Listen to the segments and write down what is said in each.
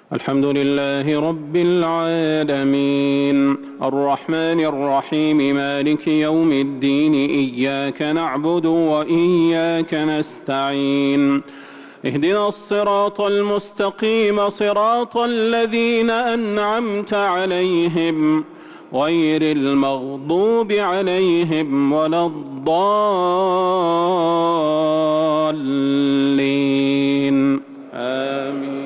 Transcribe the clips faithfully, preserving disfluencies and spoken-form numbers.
الحمد لله رب العالمين الرحمن الرحيم مالك يوم الدين إياك نعبد وإياك نستعين اهدنا الصراط المستقيم صراط الذين أنعمت عليهم غير المغضوب عليهم ولا الضالين آمين.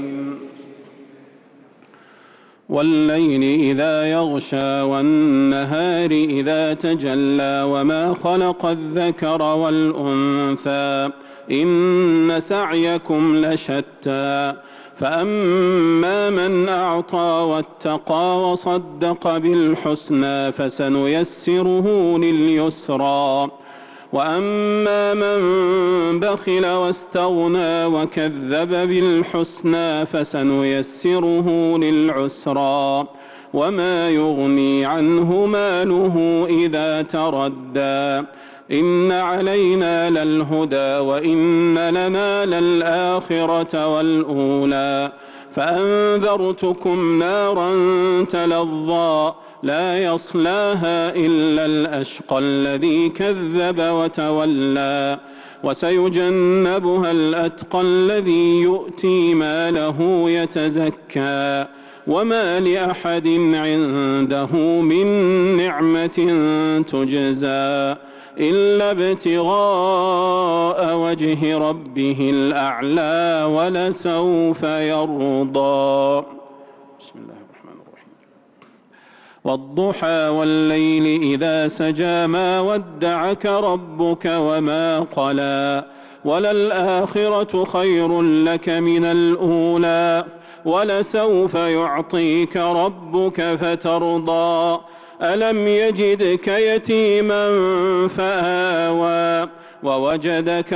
والليل إذا يغشى والنهار إذا تجلى وما خلق الذكر والأنثى إن سعيكم لشتى فأما من أعطى واتقى وصدق بالحسنى فسنيسره لليسرى وأما من بخل واستغنى وكذب بالحسنى فسنيسره للعسرى وما يغني عنه ماله إذا تردى إن علينا للهدى وإن لنا للآخرة والأولى فأنذرتكم نارا تلظى لا يصلاها إلا الأشقى الذي كذب وتولى وسيجنبها الأتقى الذي يؤتي ماله يتزكى وما لأحد عنده من نعمة تجزى إلا ابتغاء وجه ربه الأعلى ولسوف يرضى. بسم الله الرحمن الرحيم. والضحى والليل إذا سجى ما ودعك ربك وما قلى وللآخرة خير لك من الأولى ولسوف يعطيك ربك فترضى ألم يجدك يتيما فآوى ووجدك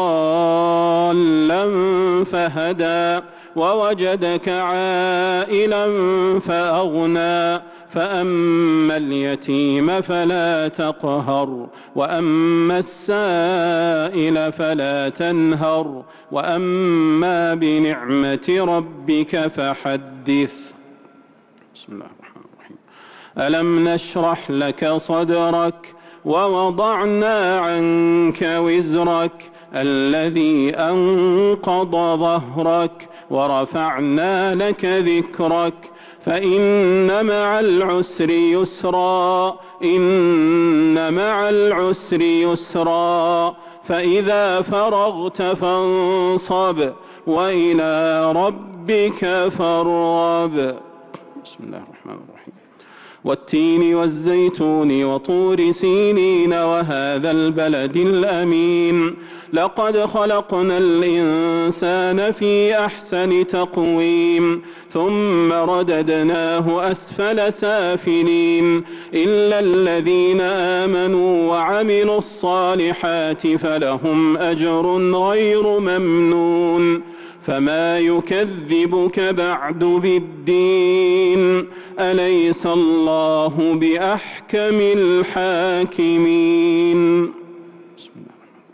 ضالا فهدى ووجدك عائلا فأغنى فأما اليتيم فلا تقهر وأما السائل فلا تنهر وأما بنعمة ربك فحدث. بسم الله الرحمن الرحيم. ألم نشرح لك صدرك ووضعنا عنك وزرك الذي أنقض ظهرك ورفعنا لك ذكرك فإن مع العسر يسرا إن مع العسر يسرا فإذا فرغت فانصب وإلى ربك فارغب. بسم الله الرحمن الرحيم. والتين والزيتون وطور سينين وهذا البلد الأمين لقد خلقنا الإنسان في أحسن تقويم ثم رددناه أسفل سافلين إلا الذين آمنوا وعملوا الصالحات فلهم أجر غير ممنون فما يكذبك بعد بالدين أليس الله بأحكم الحاكمين. بسم الله.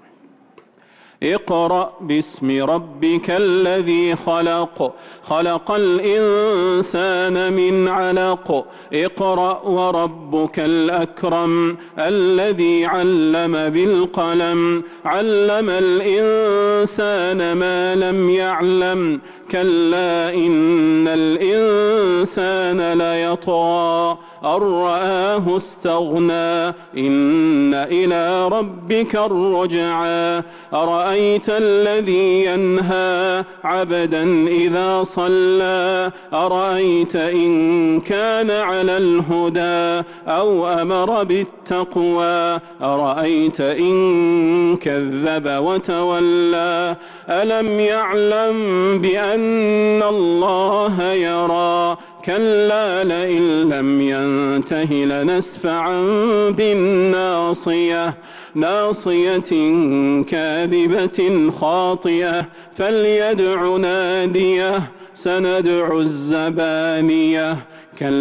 اقرأ باسم ربك الذي خلق خلق الإنسان من علق اقرأ وربك الأكرم الذي علم بالقلم علم الإنسان ما لم يعلم كلا إن الإنسان ليطغى أن رآه استغنى إن إلى ربك الرجعى أرأيت الذي ينهى عبدا إذا صلى أرأيت إن كان على الهدى أو أمر بالتقوى أرأيت إن كذب وتولى ألم يعلم بأن الله يرى كلا لئن لم ينته لنسفعا بالناصية ناصية كاذبة خاطئة فليدع ناديه سندع الزبانية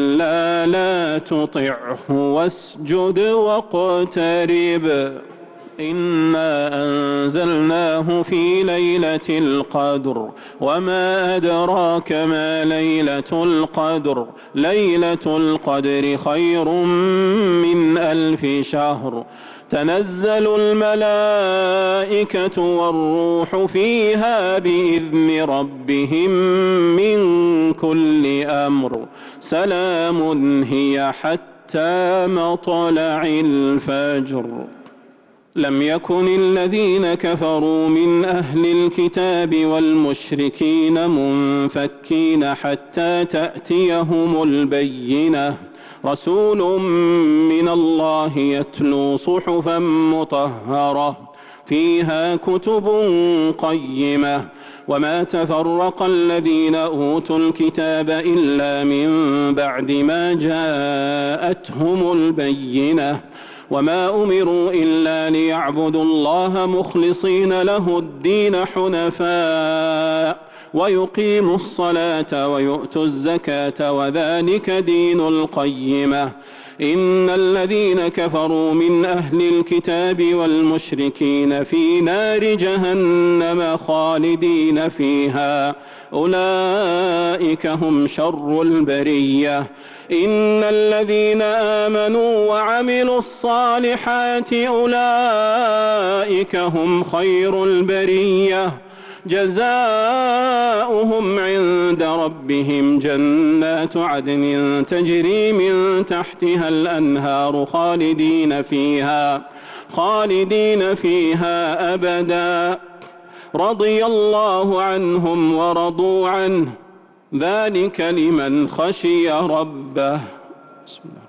كلا لا تطعه واسجد واقترب. إنا أنزلناه في ليلة القدر وما أدراك ما ليلة القدر ليلة القدر خير من ألف شهر تنزل الملائكة والروح فيها بإذن ربهم من كل أمر سلام هي حتى مطلع الفجر. لم يكن الذين كفروا من أهل الكتاب والمشركين منفكين حتى تأتيهم البينة رسول من الله يتلو صحفا مطهرة فيها كتب قيمة وما تفرق الذين أوتوا الكتاب إلا من بعد ما جاءتهم البينة وما أمروا إلا ليعبدوا الله مخلصين له الدين حنفاء ويقيموا الصلاة ويؤتوا الزكاة وذلك دين القيمة. إن الذين كفروا من أهل الكتاب والمشركين في نار جهنم خالدين فيها أولئك هم شر البرية. إن الذين آمنوا وعملوا الصالحات أولئك هم خير البرية جزاؤهم عند ربهم جنات عدن تجري من تحتها الأنهار خالدين فيها خالدين فيها أبدا رضي الله عنهم ورضوا عنه ذلك لمن خشي ربه. بسم الله.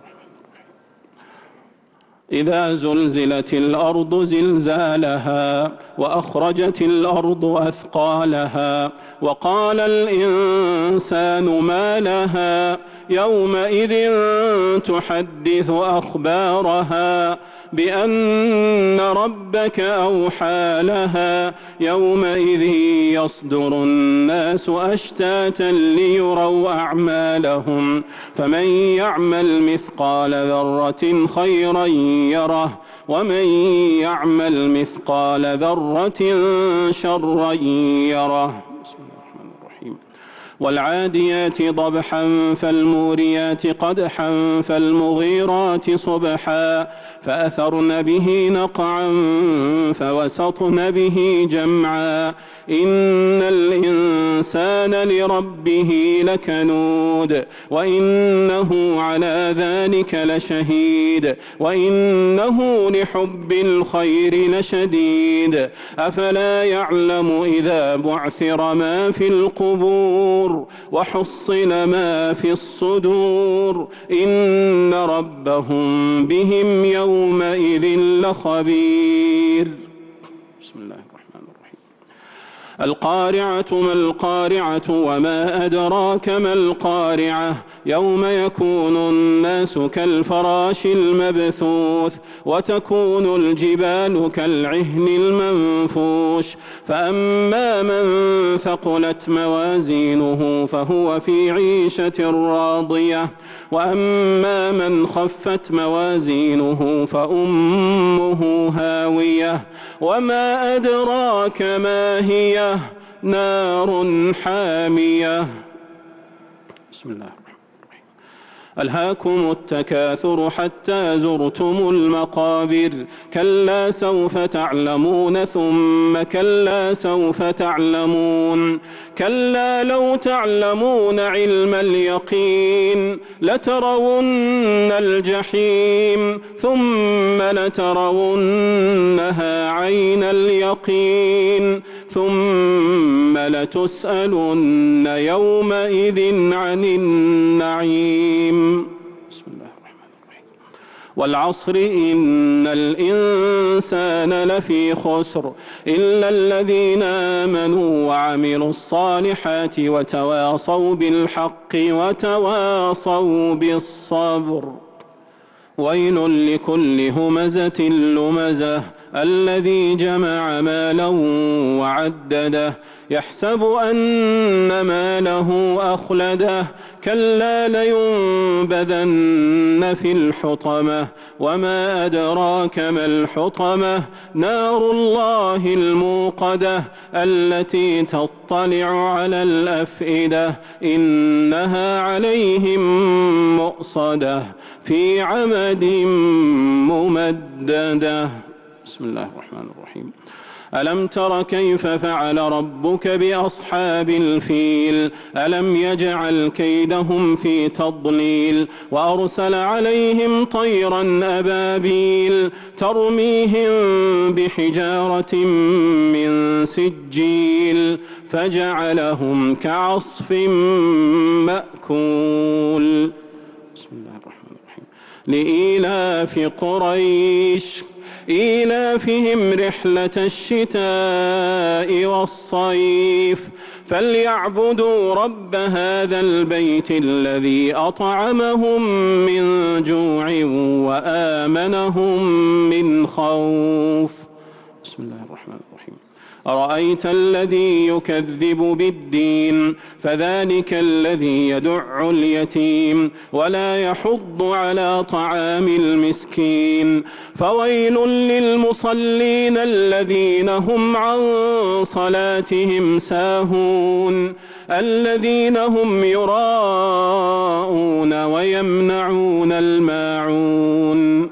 إذا زلزلت الأرض زلزالها وأخرجت الأرض أثقالها وقال الإنسان ما لها يومئذ تحدث أخبارها بأن ربك أوحى لها يومئذ يصدر الناس أشتاتا ليروا أعمالهم فمن يعمل مثقال ذرة خيرا يره ومن يعمل مثقال ذرة شرا يره. بسم الله الرحمن الرحيم. والعاديات ضبحا فالموريات قدحا فالمغيرات صبحا فأثرن به نقعا فوسطن به جمعا إن الإنسان لربه لكنود وإنه على ذلك لشهيد وإنه لحب الخير لشديد أفلا يعلم إذا بعثر ما في القبور وحصل ما في الصدور إن ربهم بهم يومئذ لخبير. بسم الله الرحمن الرحيم. القارعة ما القارعة وما أدراك ما القارعة يوم يكون الناس كالفراش المبثوث وتكون الجبال كالعهن المنفوش فأما من ثقلت موازينه فهو في عيشة راضية وأما من خفت موازينه فأمه هاوية وما أدراك ما هي نار حامية. بسم الله الرحمن الرحيم. ألهاكم التكاثر حتى زرتم المقابر كلا سوف تعلمون ثم كلا سوف تعلمون كلا لو تعلمون علم اليقين لترون الجحيم ثم لترونها عين اليقين ثم لتسألن يومئذ عن النعيم. بسم الله الرحمن الرحيم. والعصر إن الإنسان لفي خسر إلا الذين آمنوا وعملوا الصالحات وتواصوا بالحق وتواصوا بالصبر. ويل لكل همزة لمزة الذي جمع مالا وعدده يحسب أن ماله أخلده كلا لينبذن في الحطمة وما أدراك ما الحطمة نار الله الموقدة التي تطلع على الأفئدة إنها عليهم مؤصدة في عمد ممددة. بسم الله الرحمن الرحيم. ألم تر كيف فعل ربك بأصحاب الفيل ألم يجعل كيدهم في تضليل وأرسل عليهم طيرا أبابيل ترميهم بحجارة من سجيل فجعلهم كعصف مأكول. بسم الله الرحمن الرحيم. لإيلاف قريش إيلافهم رحلة الشتاء والصيف فليعبدوا رب هذا البيت الذي أطعمهم من جوع وآمنهم من خوف. بسم الله الرحمن الرحيم. أرأيت الذي يكذب بالدين فذلك الذي يدع اليتيم ولا يحض على طعام المسكين فويل للمصلين الذين هم عن صلاتهم ساهون الذين هم يراءون ويمنعون الماعون.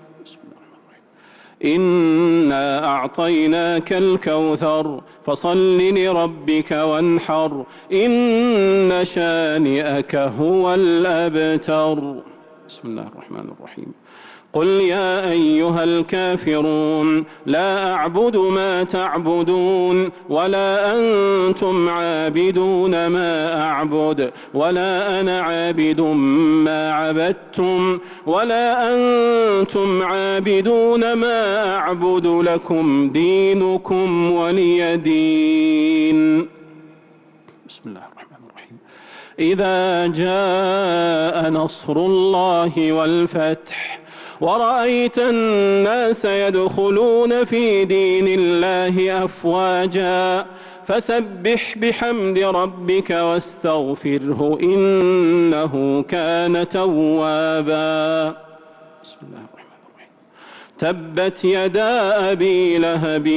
إنا أعطيناك الكوثر فصل لربك وانحر إن شانئك هو الأبتر. بسم الله الرحمن الرحيم. قل يا أيها الكافرون لا أعبد ما تعبدون ولا أنتم عابدون ما أعبد ولا أنا عابد ما عبدتم ولا أنتم عابدون ما أعبد لكم دينكم ولي دين. بسم الله الرحمن الرحيم. إذا جاء نصر الله والفتح ورأيت الناس يدخلون في دين الله أفواجا فسبح بحمد ربك واستغفره إنه كان توابا. بسم الله الرحمن الرحيم. تبت يدا أبي لهب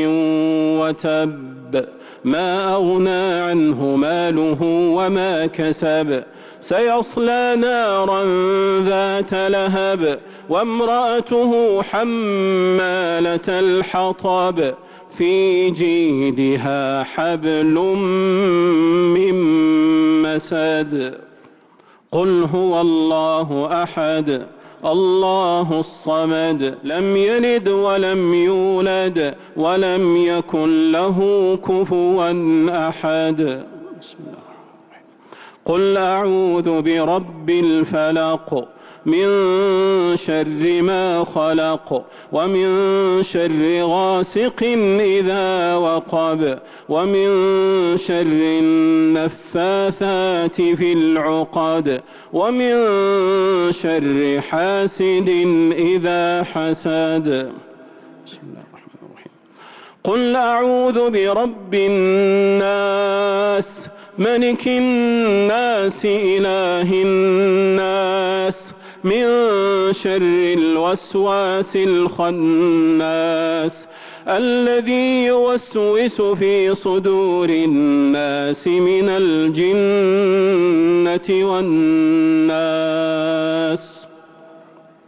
وتب ما أغنى عنه ماله وما كسب سيصلى نارا ذات لهب وامرأته حمالة الحطب في جيدها حبل من مسد. قل هو الله أحد الله الصمد لم يلد ولم يولد ولم يكن له كفوا أحد. بسم الله. قل أعوذ برب الفلق من شر ما خلق ومن شر غاسق إذا وقب ومن شر النفاثات في العقد ومن شر حاسد إذا حسد. بسم الله الرحمن الرحيم. قل أعوذ برب الناس ملك الناس إله الناس من شر الوسواس الخناس الذي يوسوس في صدور الناس من الجنة والناس.